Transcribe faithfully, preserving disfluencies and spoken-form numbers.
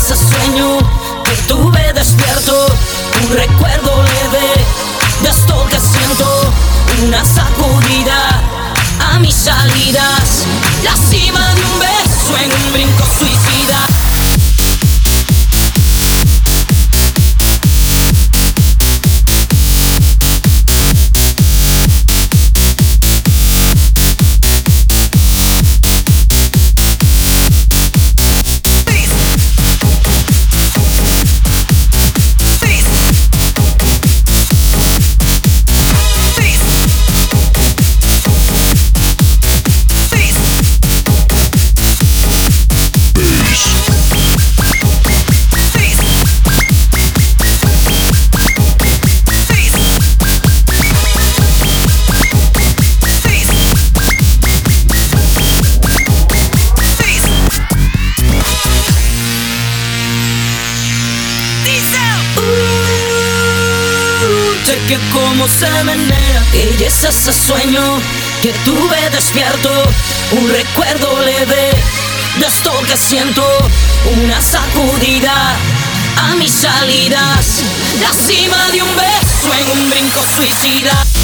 ese sueño que tuve despierto, un recuerdo leve de esto que siento, una sacudida a mis salidas, la cima de un beso en un brinco suicida. Sé que como se menea, ella es ese sueño que tuve despierto, un recuerdo leve de esto que siento, una sacudida a mis salidas, la cima de un beso en un brinco suicida.